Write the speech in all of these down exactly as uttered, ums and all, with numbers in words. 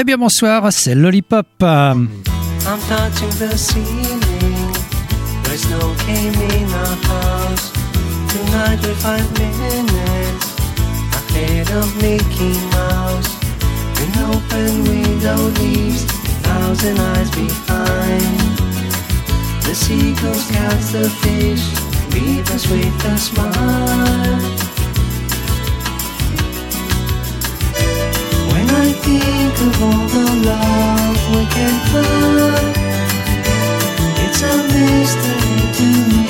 Eh bien bonsoir, c'est Lollipop. I'm touching the ceiling. There's snow came in our house. Tonight with five minutes ahead of Mickey Mouse. An open window leaves thousand eyes behind. The seagulls catch the fish, leave us with a smile. When I think of all the love we can find, it's a mystery to me.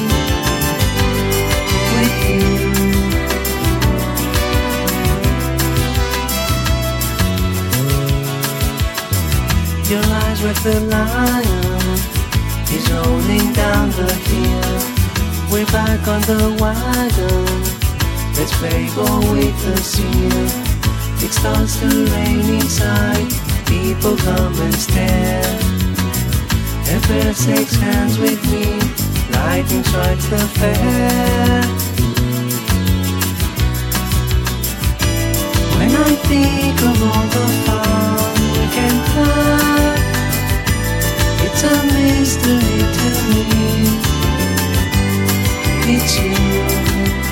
With you, your eyes with the lion is rolling down the hill. We're back on the wagon. Let's play ball with the seal. It starts to rain inside. People come and stare. A pair shakes hands with me. Lightning strikes the fair. When I think of all the fun we can have, it's a mystery to me. It's you.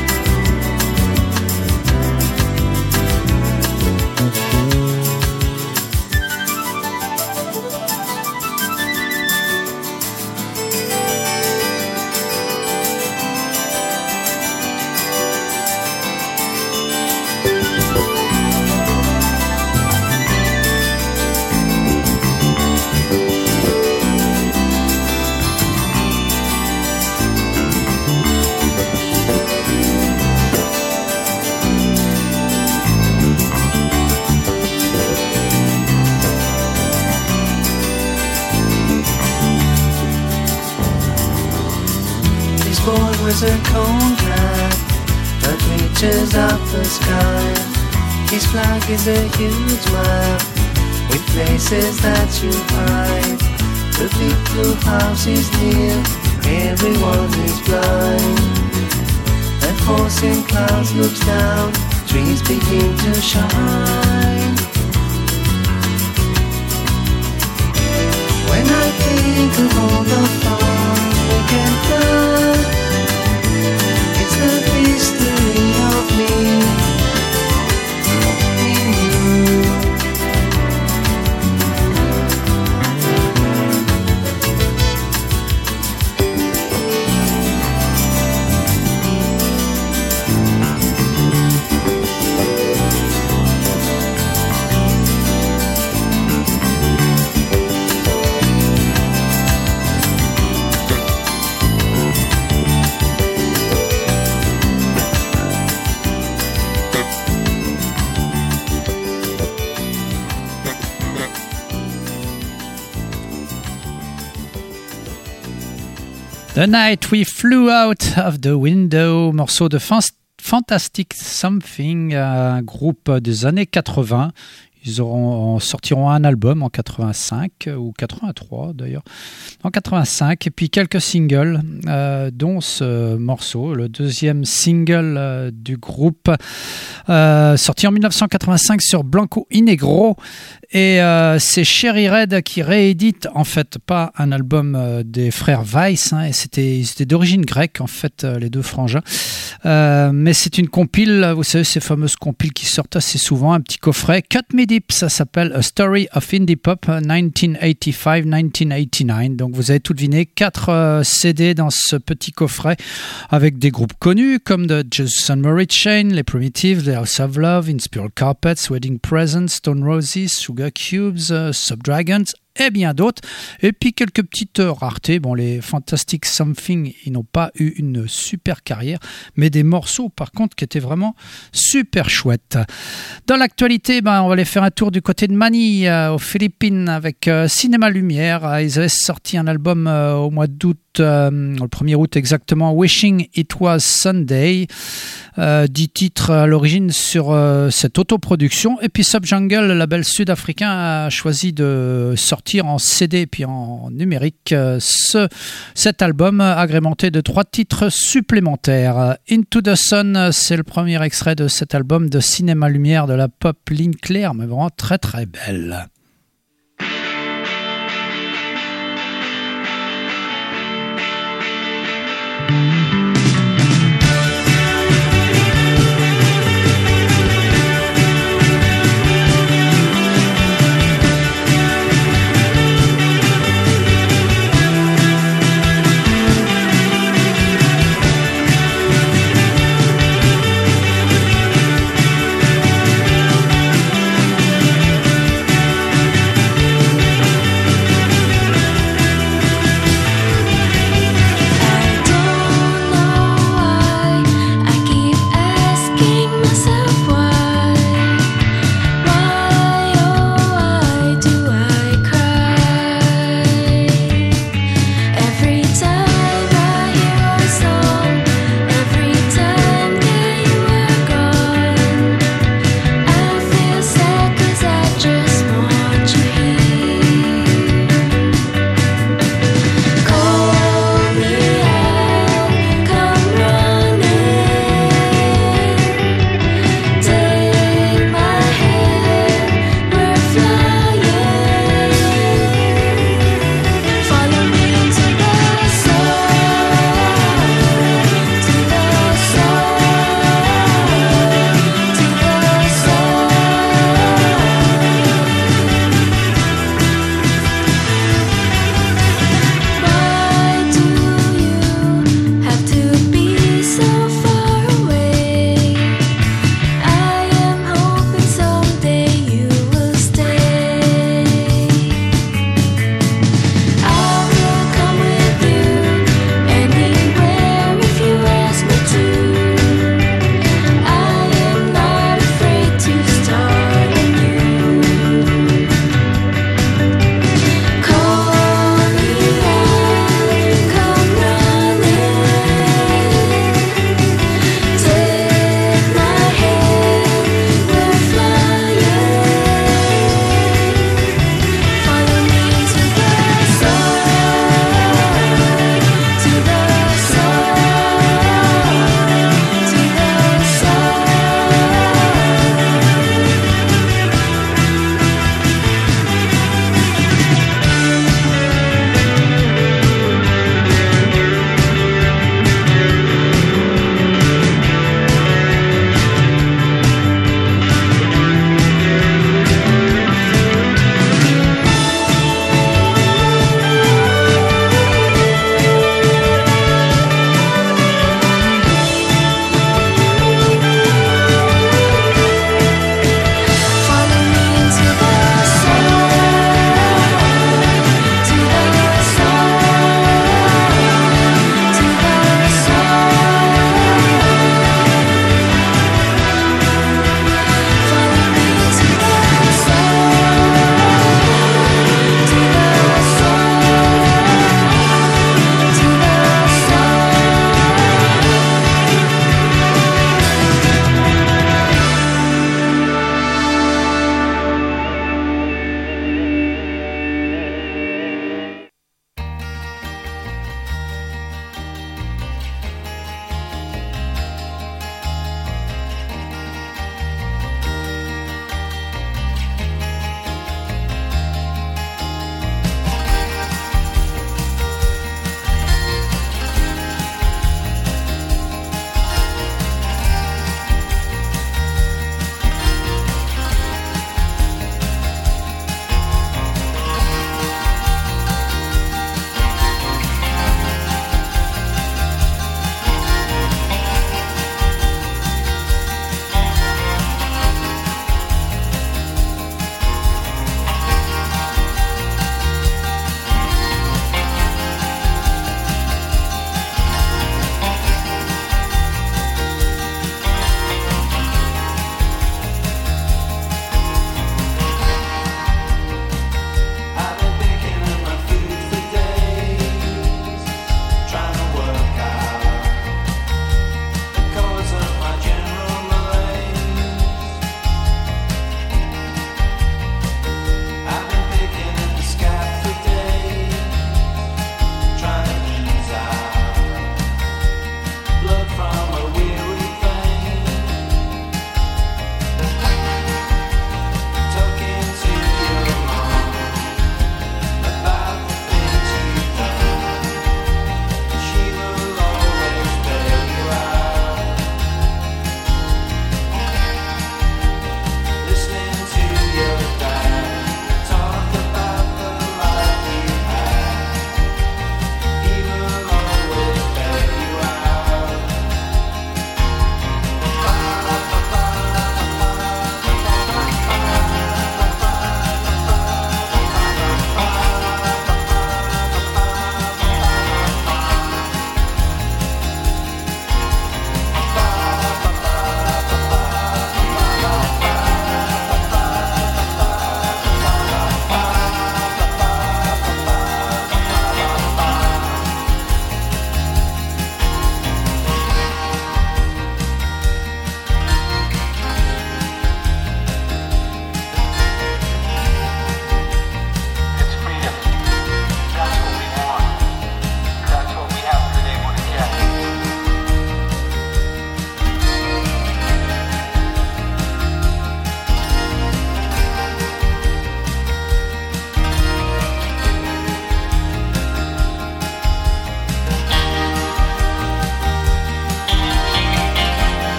Was a contract that reaches up the sky. His flag is a huge map with places that you hide. The big blue house is near, everyone is blind. A horse in clouds looks down, trees begin to shine. When I think of all the fun we can have, the mystery of me in you. The Night We Flew Out of the Window, morceau de Fantastic Something, un groupe des années quatre-vingts. Ils auront, sortiront un album en quatre-vingt-cinq ou quatre-vingt-trois d'ailleurs, en quatre-vingt-cinq, et puis quelques singles, euh, dont ce morceau, le deuxième single euh, du groupe, euh, sorti en dix-neuf cent quatre-vingt-cinq sur Blanco y Negro. Et euh, c'est Cherry Red qui réédite en fait pas un album euh, des frères Weiss, hein, et c'était, c'était d'origine grecque en fait, euh, les deux frangins, euh, mais c'est une compile, vous savez, ces fameuses compiles qui sortent assez souvent, un petit coffret Cut Me Deep, ça s'appelle A Story of Indie Pop dix-neuf eighty-five to dix-neuf eighty-nine. Donc vous avez tout deviné, quatre euh, C D dans ce petit coffret avec des groupes connus comme The Jason Murray Chain, les Primitives, The House of Love, In Spiral Carpets, Wedding Presents, Stone Roses, Sugar Cubes, uh, Subdragons et bien d'autres. Et puis quelques petites euh, raretés. Bon, les Fantastic Something, ils n'ont pas eu une super carrière, mais des morceaux par contre qui étaient vraiment super chouettes. Dans l'actualité, ben, on va aller faire un tour du côté de Manille, euh, aux Philippines, avec euh, Cinéma Lumière. Euh, ils avaient sorti un album euh, au mois d'août, euh, le premier août exactement, Wishing It Was Sunday. Euh, dix titres à l'origine sur euh, cette autoproduction. Et puis Subjungle, le label sud-africain, a choisi de sortir sortir en C D puis en numérique ce, cet album agrémenté de trois titres supplémentaires. Into the Sun, c'est le premier extrait de cet album de cinéma lumière de la pop ligne claire, mais vraiment très très belle. I don't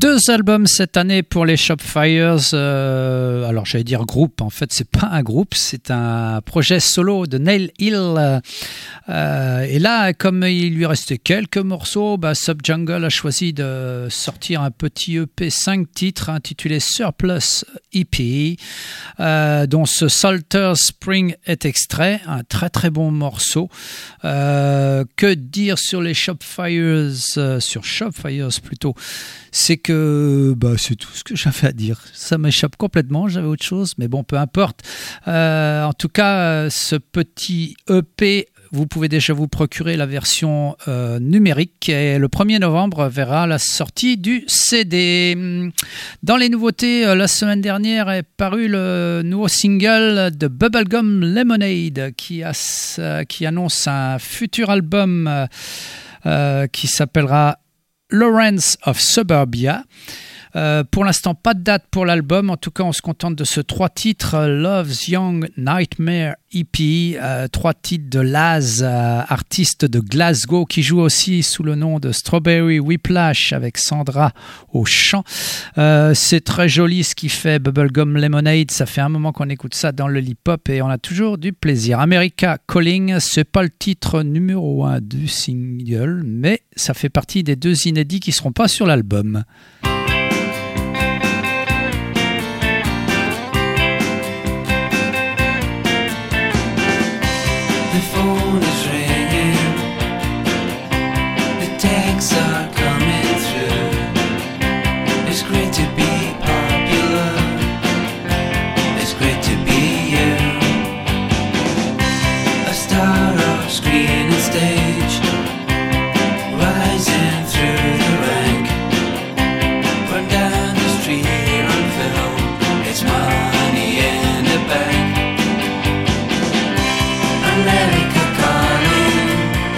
Deux albums cette année pour les Shopfires. Euh, alors j'allais dire groupe, en fait c'est pas un groupe, c'est un projet solo de Neil Hill. Euh, et là, comme il lui restait quelques morceaux, bah, Subjungle a choisi de sortir un petit E P cinq titres intitulé Surplus E P, euh, dont ce Salter Spring est extrait, un très très bon morceau. Euh, que dire sur les Shopfires, euh, sur Shopfires plutôt, c'est que bah, c'est tout ce que j'avais à dire. Ça m'échappe complètement, j'avais autre chose, mais bon, peu importe. Euh, en tout cas, ce petit E P, vous pouvez déjà vous procurer la version euh, numérique et le premier novembre verra la sortie du C D. Dans les nouveautés, euh, la semaine dernière est paru le nouveau single de Bubblegum Lemonade qui, a, euh, qui annonce un futur album euh, euh, qui s'appellera Lawrence of Suburbia. Euh, pour l'instant, pas de date pour l'album. En tout cas, on se contente de ce trois titres, Love's Young Nightmare E P, euh, trois titres de Laz, euh, artiste de Glasgow, qui joue aussi sous le nom de Strawberry Whiplash avec Sandra au chant. Euh, c'est très joli ce qui fait Bubblegum Lemonade. Ça fait un moment qu'on écoute ça dans le hip-hop et on a toujours du plaisir. America Calling, c'est pas le titre numéro un du single, mais ça fait partie des deux inédits qui seront pas sur l'album. The phone is ringing, the texts are coming through. It's great to be popular, it's great to be you. A star of screen and stage, rising through the rank. Run down the street on film, it's money in the bank. America calling,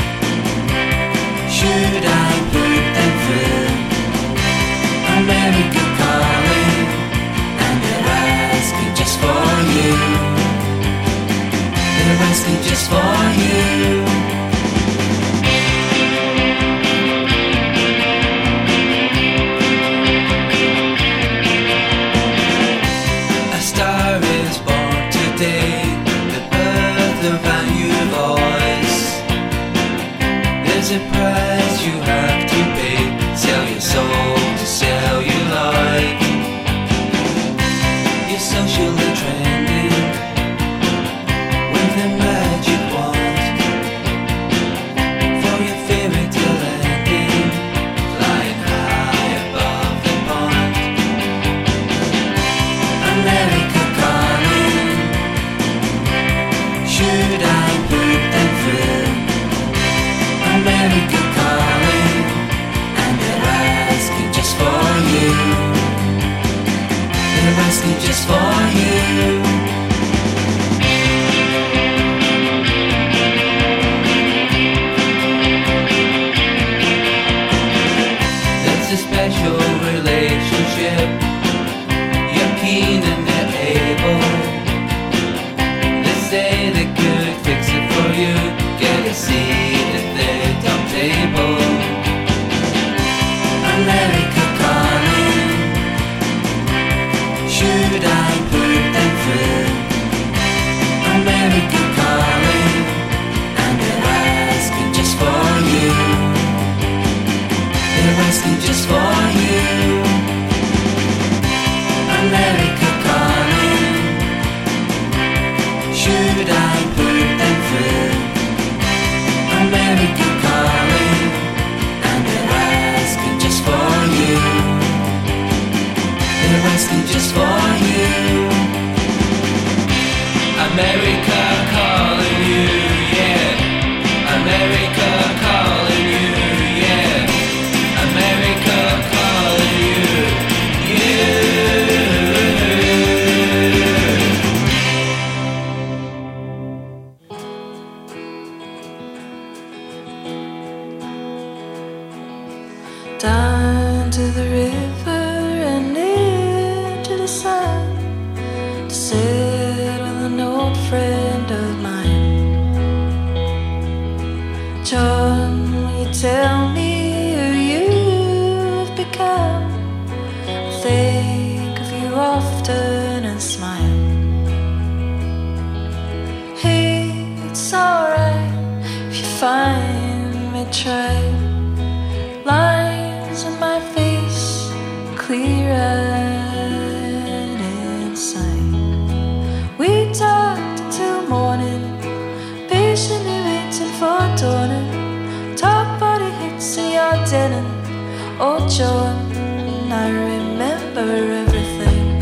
should I put them through? America calling, and they're asking just for you. They're asking just for you. A star is born today, the birth of a new voice. There's a price you have to pay, sell your soul to sell your life. You're socially trending with the magic wand for your fairy tale ending, flying high above the pond. America calling, should I put them through? America calling, and they're asking just for you. They're asking just for you. That's a special relationship. You're keen and they're able. They say they could fix it for you. Get a seat at their top table. America calling, should I put them through? America calling, and they're asking just for you. They're asking just for you. America calling, should I put them through? America calling, and they're asking just for you. They're asking just for you. America calling you, yeah. America calling you, yeah. America calling you, yeah. Down to the river and into the sun, to sit with an old friend of mine. John, will you tell me who you've become? a smile. Hey, it's alright if you find me trying. Lines on my face clearer inside. We talked till morning, patiently waiting for dawning. Top body hits in your denim. Oh John, I remember everything.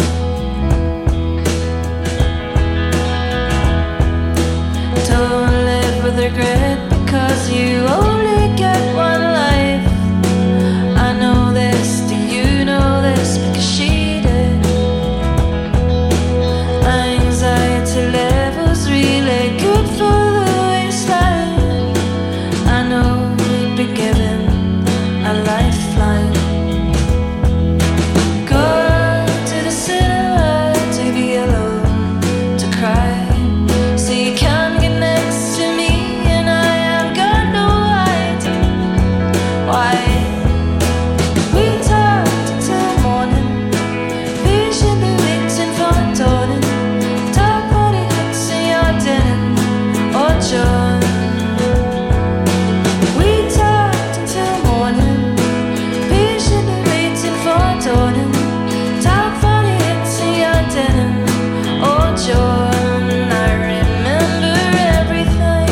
Don't live with regret because you only get one life. I know this, do you know this? Because she did. Anxiety levels really good for the waistline. I know we'd be given a lifeline. Go to the cinema to be alone, to cry. So you can get next to me and I have got no idea why. We talked till morning, patiently waiting for dawning. Top body hits in your denim, oh John. We talked till morning, patiently waiting for dawning. Top body hits in your denim, oh John. I remember everything.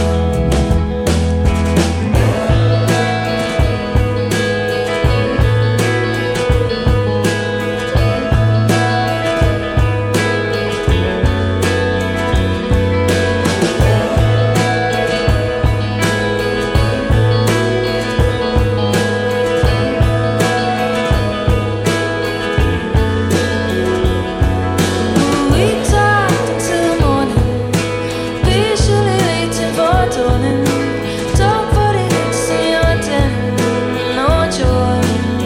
We talked till morning, patiently waiting for dawning. Top body hits in your denim, no joy.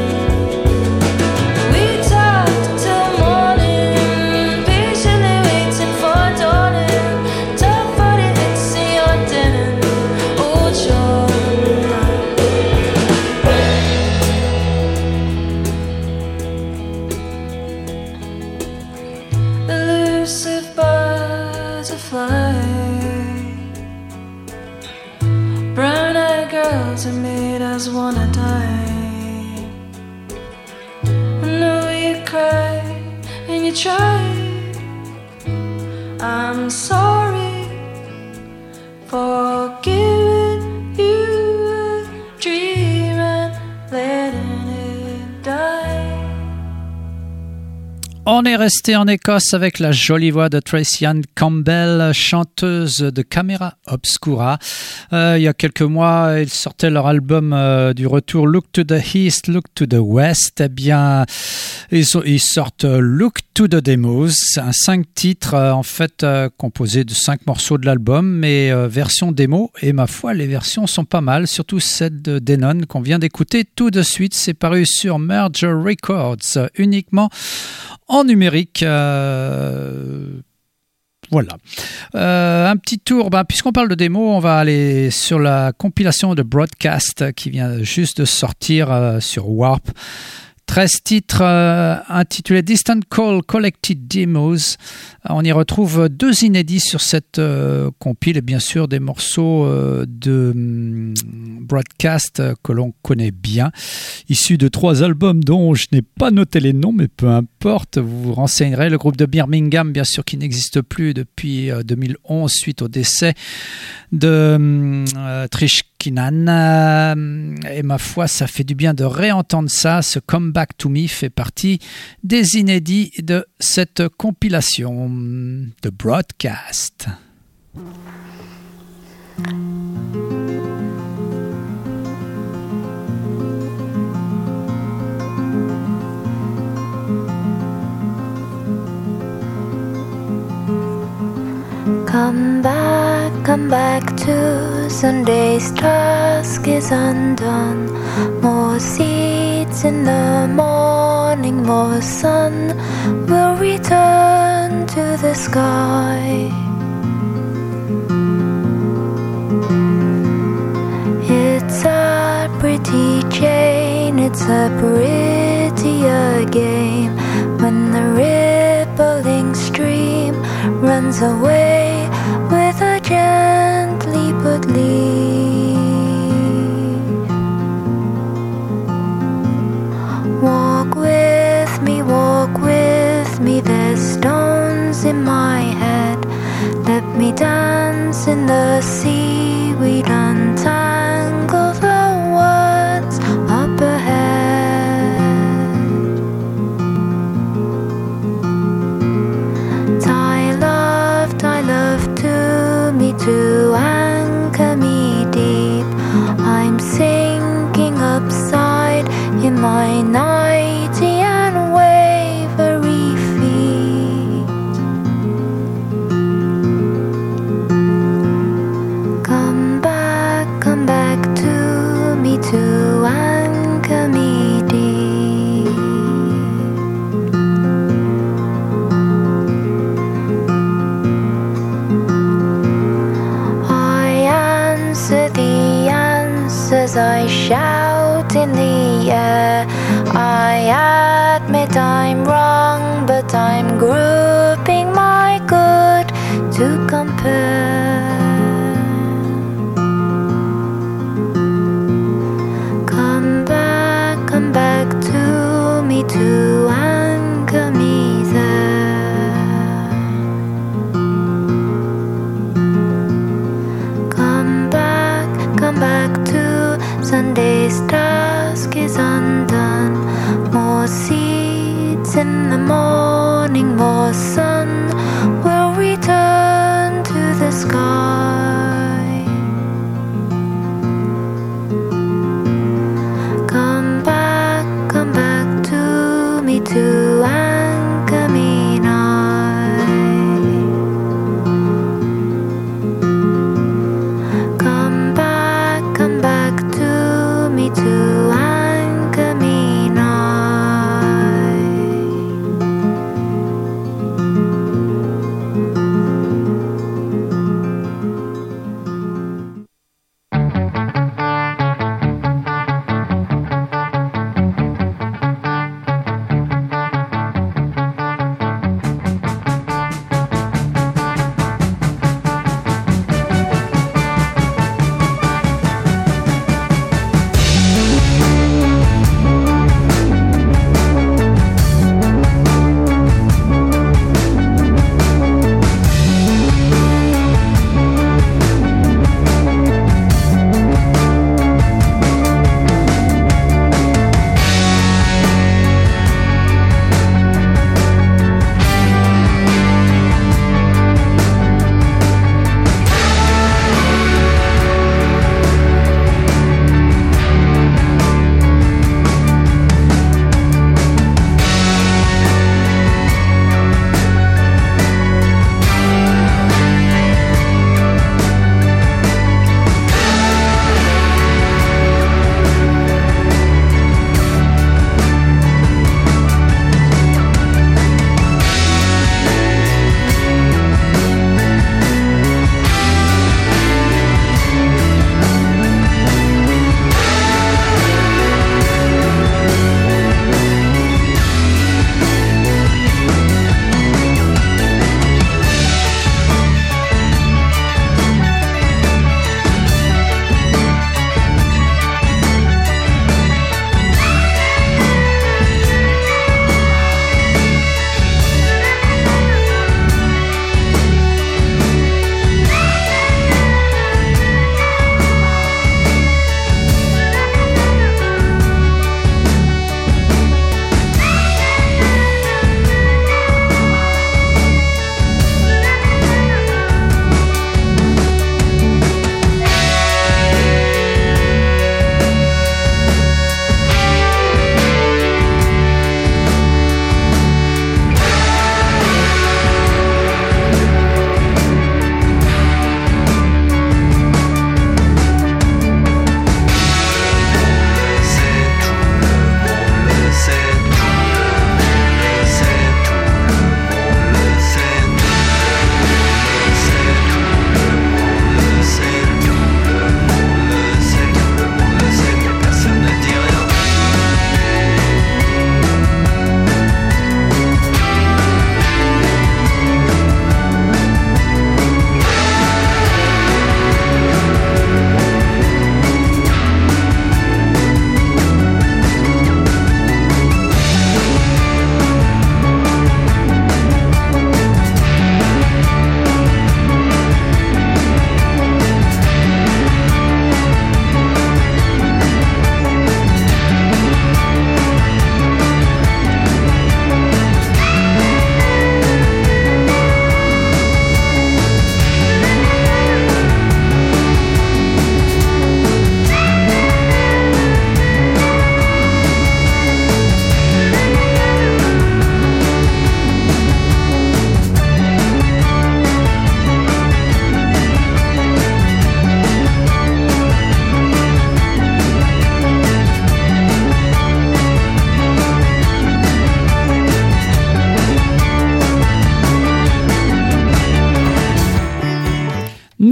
We talked till morning, patiently waiting for dawning. Top body hits in your denim, oh joy. Elusive butterfly. Brown-eyed girls are made us wanna die. I know you cry and you try. I'm sorry for giving you a dream and letting it die. On est resté en Écosse avec la jolie voix de Tracy Ann Campbell, chanteuse de Camera Obscura. Euh, il y a quelques mois, ils sortaient leur album euh, du retour Look to the East, Look to the West. Eh bien, ils, sont, ils sortent Look to the Demos, un cinq titres euh, en fait euh, composé de cinq morceaux de l'album, mais euh, version démo. Et ma foi, les versions sont pas mal, surtout celle de Denon qu'on vient d'écouter tout de suite. C'est paru sur Merger Records, euh, uniquement en numérique. Euh, voilà. Euh, un petit tour, ben, puisqu'on parle de démo, on va aller sur la compilation de Broadcast qui vient juste de sortir euh, sur Warp. treize titres euh, intitulés Distant Call Collected Demos. On y retrouve deux inédits sur cette euh, compile et bien sûr des morceaux euh, de um, Broadcast euh, que l'on connaît bien, issus de trois albums dont je n'ai pas noté les noms, mais peu importe, vous vous renseignerez. Le groupe de Birmingham, bien sûr, qui n'existe plus depuis euh, deux mille onze suite au décès de euh, Trish Kinnan. Euh, et ma foi, ça fait du bien de réentendre ça. Ce Come Back to Me fait partie des inédits de cette compilation de Broadcast. Come back, come back to Sunday's task is undone. More seeds in the morning, more sun will return to the sky. It's a pretty chain, it's a prettier game when the rippling stream runs away with a gently put leaf. Walk with me, walk with me, there's stones in my head. Let me dance in the seaweed, untangle the words up ahead. Tie love, tie love to me, to anchor me deep. I'm sinking upside in my nighty and wavery feet. Come back, come back to me, to anchor me deep. I answer the answers, I shout in the air. I admit I'm wrong, but I'm grouping my good to compare. Come back, come back to me, to anchor me there. Come back, come back to Sunday's task is undone. More seeds in the morning, more sun will return to the sky. Come back, come back to me, to anchor me nigh. Come back, come back to me, to anchor me nigh.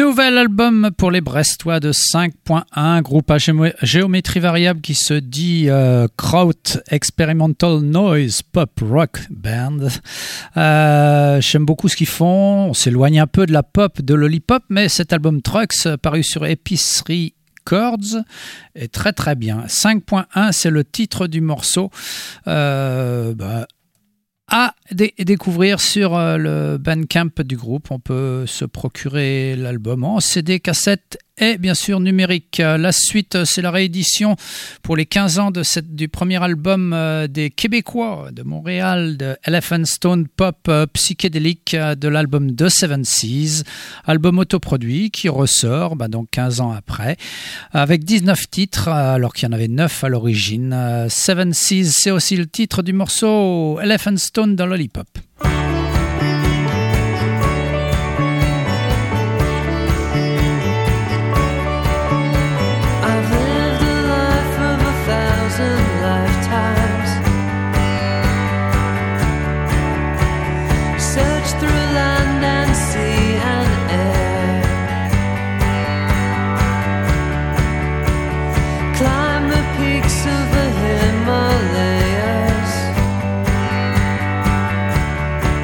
Nouvel album pour les Brestois de cinq point un, groupe à géo- géométrie variable qui se dit euh, Kraut Experimental Noise Pop Rock Band. Euh, j'aime beaucoup ce qu'ils font, on s'éloigne un peu de la pop, de l'olipop, mais cet album Trucks, paru sur Épicerie Chords, est très très bien. cinq point un, c'est le titre du morceau. Euh, bah, à dé- découvrir sur euh, le Bandcamp du groupe. On peut se procurer l'album en C D, cassette et bien sûr numérique. Euh, la suite, euh, c'est la réédition pour les quinze ans de cette, du premier album euh, des Québécois de Montréal, de Elephant Stone Pop euh, psychédélique euh, de l'album The Seven Seas, album autoproduit qui ressort bah, donc quinze ans après, avec dix-neuf titres euh, alors qu'il y en avait neuf à l'origine. Euh, Seven Seas, c'est aussi le titre du morceau Elephant Stone dans Lollipop. I've lived a life of a thousand lifetimes, searched through land and sea and air, climbed the peaks of the Himalayas,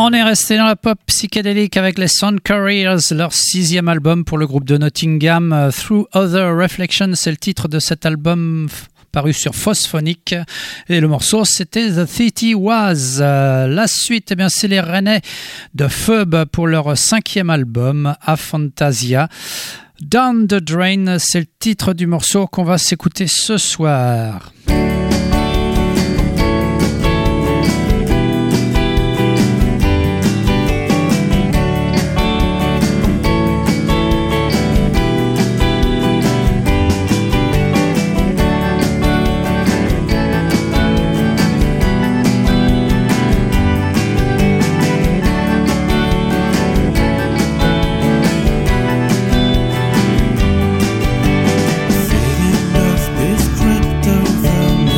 On est resté dans la pop psychédélique avec les Sound Carriers, leur sixième album pour le groupe de Nottingham. Through Other Reflections, c'est le titre de cet album paru sur Phosphonic. Et le morceau, c'était The City Was. Euh, la suite, eh bien, c'est les Rennais de Phoebe pour leur cinquième album, Aphantasia. Down the Drain, c'est le titre du morceau qu'on va s'écouter ce soir. This crypto from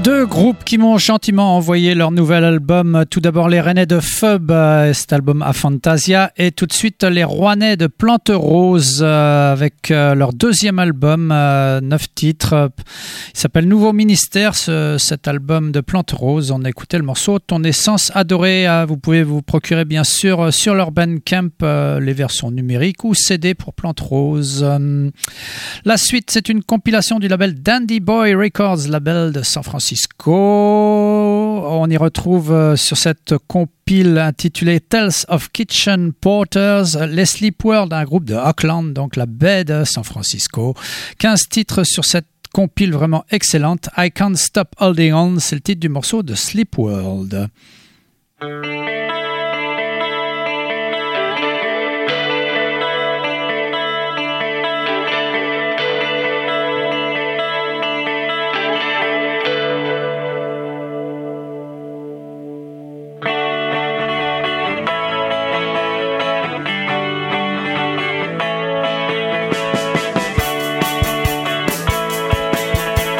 Deux groupes qui m'ont gentiment envoyé leur nouvel album. Tout d'abord les Rennais de Phoebe, euh, cet album A Fantasia, et tout de suite les Rouennais de Plante Rose euh, avec euh, leur deuxième album, euh, neuf titres. Il s'appelle Nouveau Ministère, ce, cet album de Plante Rose. On a écouté le morceau Ton essence adorée. Euh, vous pouvez vous procurer bien sûr sur leur Bandcamp euh, les versions numériques ou C D pour Plante Rose. Euh, la suite, c'est une compilation du label Dandy Boy Records, label de San Francisco. On y retrouve euh, sur cette compile intitulée Tales of Kitchen Porters, les Sleep World, un groupe de Auckland, donc la baie de San Francisco. quinze titres sur cette compile vraiment excellente. I Can't Stop Holding On, c'est le titre du morceau de Sleep World.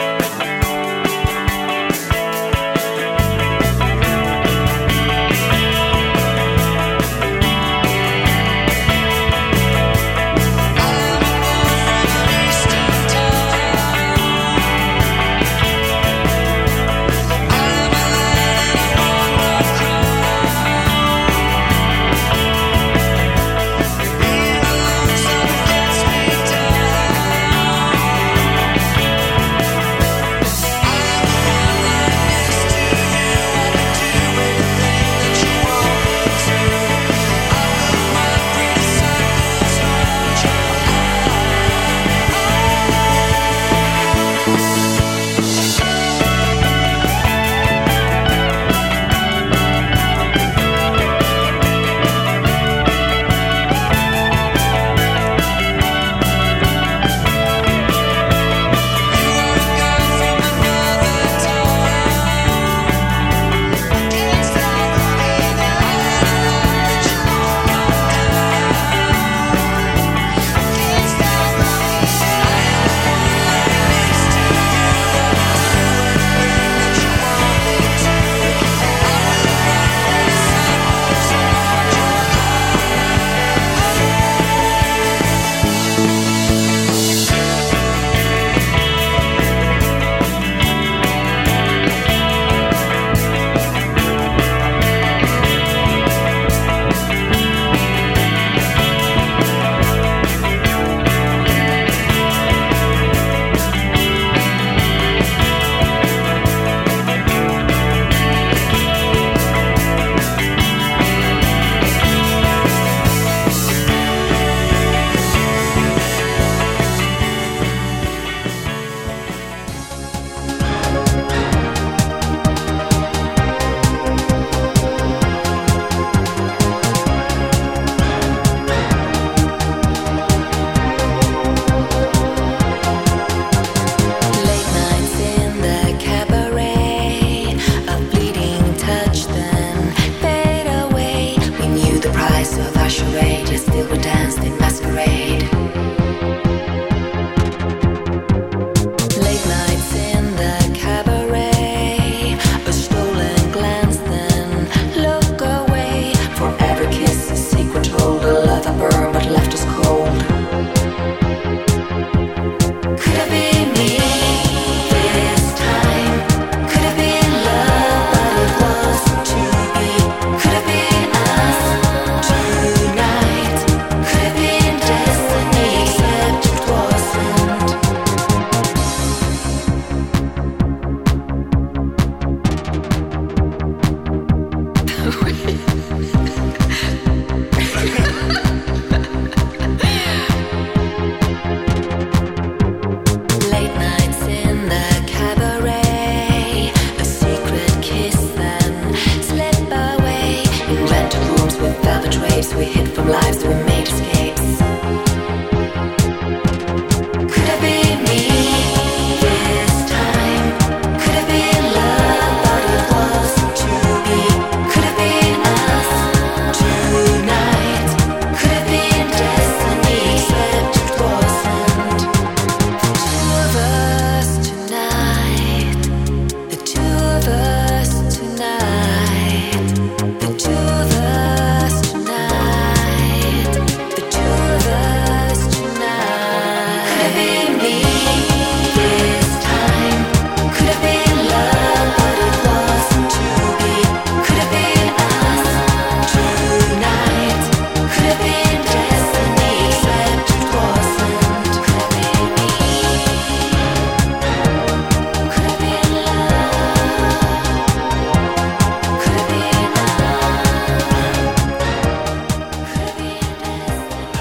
Thank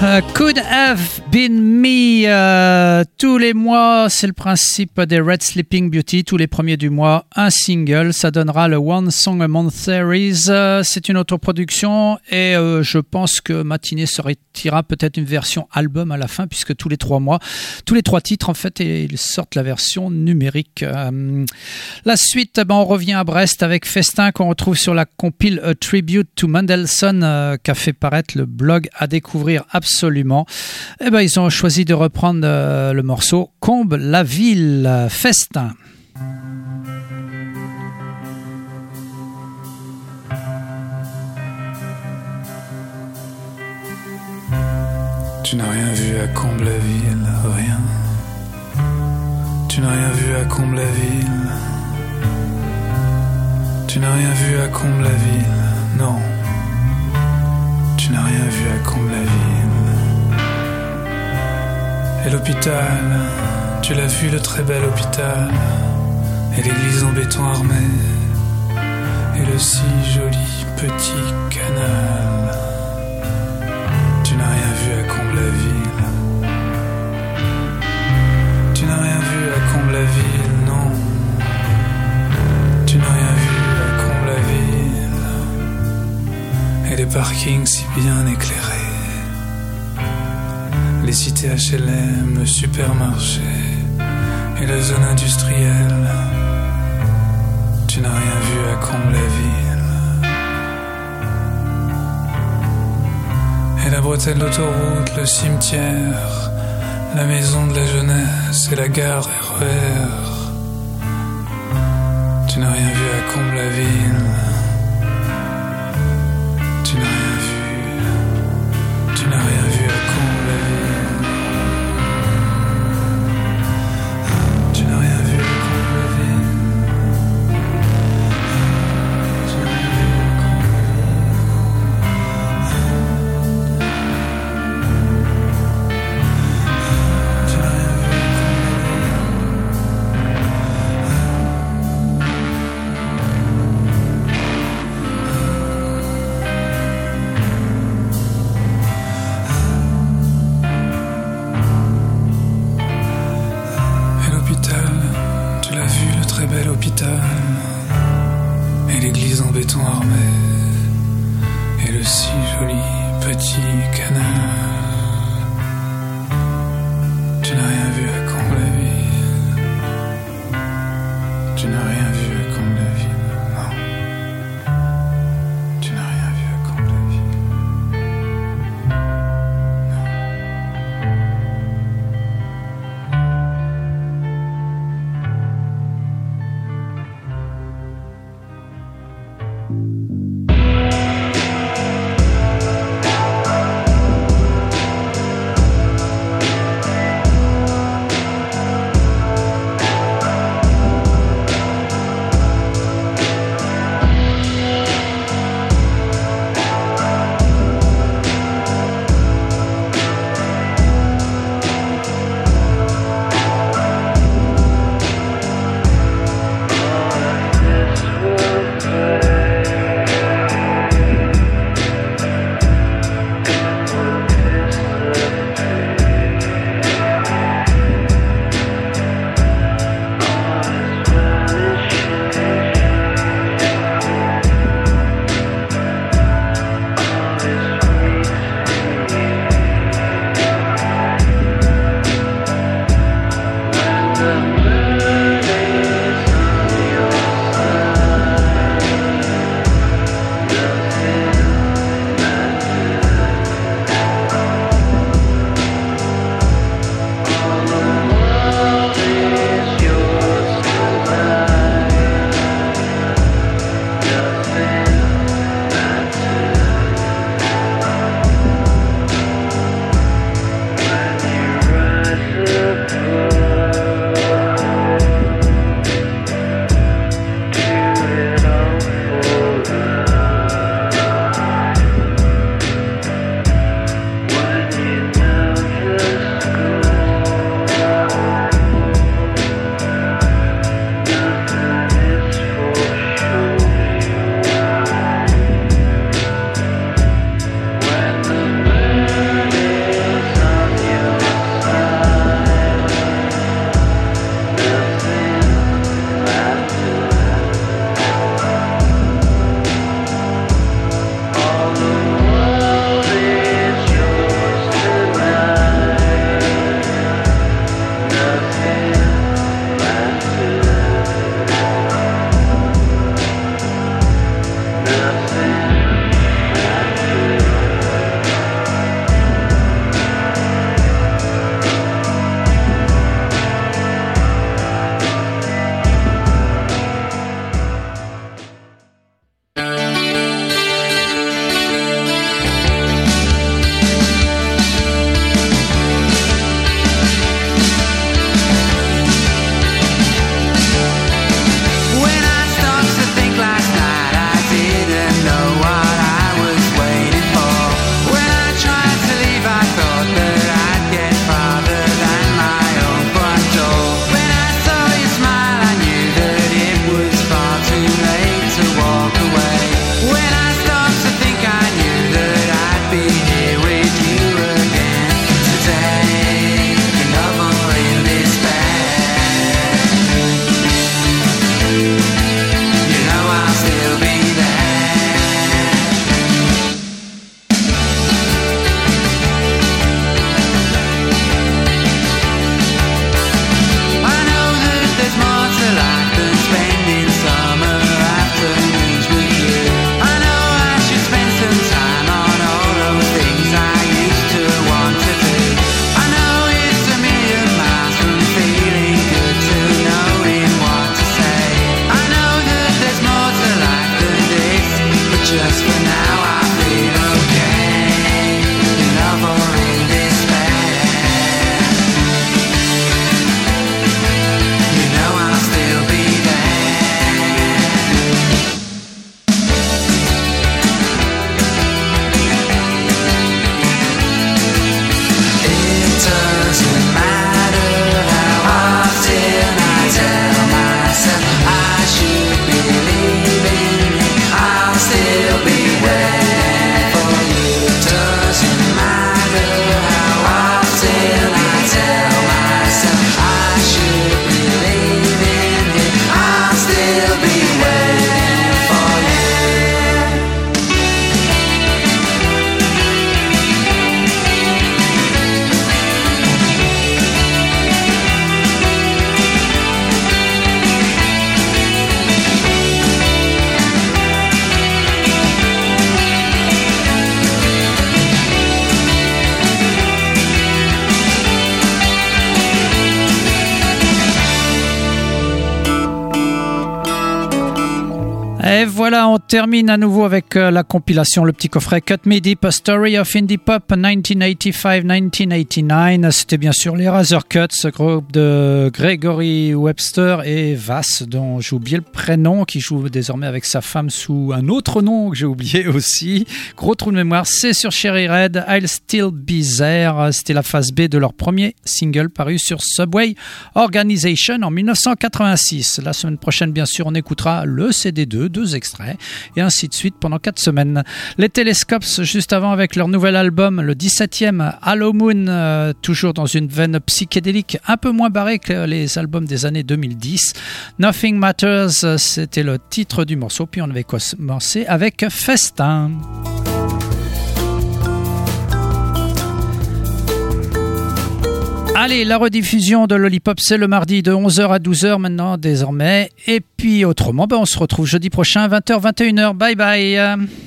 Uh, could have been me. Uh, tous les mois, c'est le principe des Red Sleeping Beauty. Tous les premiers du mois, un single. Ça donnera le One Song a Month Series. Uh, c'est une autoproduction et uh, je pense que Matinée sortira peut-être une version album à la fin, puisque tous les trois mois, tous les trois titres en fait, ils sortent la version numérique. Um, la suite, ben, on revient à Brest avec Festin qu'on retrouve sur la compile A Tribute to Mendelssohn uh, qu'a fait paraître le blog à découvrir absolument. Et ben, ils ont choisi de reprendre euh, le morceau Comble la ville, Festin. Tu n'as rien vu à Comble la ville, rien. Tu n'as rien vu à Comble la ville. Tu n'as rien vu à Comble la ville, non. Tu n'as rien vu à Comble la ville. Et l'hôpital, tu l'as vu, le très bel hôpital. Et l'église en béton armé. Et le si joli petit canal. Tu n'as rien vu à Comble la ville. Tu n'as rien vu à Comble la ville, non. Tu n'as rien vu à Comble la ville. Et les parkings si bien éclairés. Les cités H L M, le supermarché et la zone industrielle. Tu n'as rien vu à Comble la ville. Et la bretelle d'autoroute, le cimetière, la maison de la jeunesse et la gare R E R. Tu n'as rien vu à Comble la ville. Tu n'as rien vu. Tu n'as rien vu à Comble la ville. Tu n'as rien vu à Comble la ville. Tu n'as rien vu à Comble la ville. Tu n'as rien vu à Comble la l'hôpital et l'église en béton armé et le si joli petit canal. Tu n'as rien vu à Comble la ville. Tu n'as rien vu à Comble la ville, non. Tu n'as rien vu à Comble la ville. This will play. Et voilà, on termine à nouveau avec euh, la compilation, le petit coffret Cut Me Deep, A Story of Indie Pop dix-neuf quatre-vingt-quinze à dix-neuf quatre-vingt-dix-neuf. C'était bien sûr les Razor Cuts, ce groupe de Gregory Webster et Vass, dont j'ai oublié le prénom, qui joue désormais avec sa femme sous un autre nom que j'ai oublié aussi. Gros trou de mémoire, c'est sur Cherry Red, I'll Still Be There. C'était la phase B de leur premier single paru sur Subway Organization en dix-neuf cent quatre-vingt-six. La semaine prochaine, bien sûr, on écoutera le C D deux, deux extraits, et ainsi de suite pendant quatre semaines. Les Telescopes, juste avant, avec leur nouvel album, le dix-septième, Hollow Moon, euh, toujours dans une veine psychédélique un peu moins barrée que les albums des années deux mille dix. Nothing Matters, c'était le titre du morceau, puis on avait commencé avec Festin. Allez, la rediffusion de Lollipop, c'est le mardi de onze heures à douze heures maintenant, désormais. Et puis autrement, ben, on se retrouve jeudi prochain, vingt heures, vingt et une heures. Bye bye.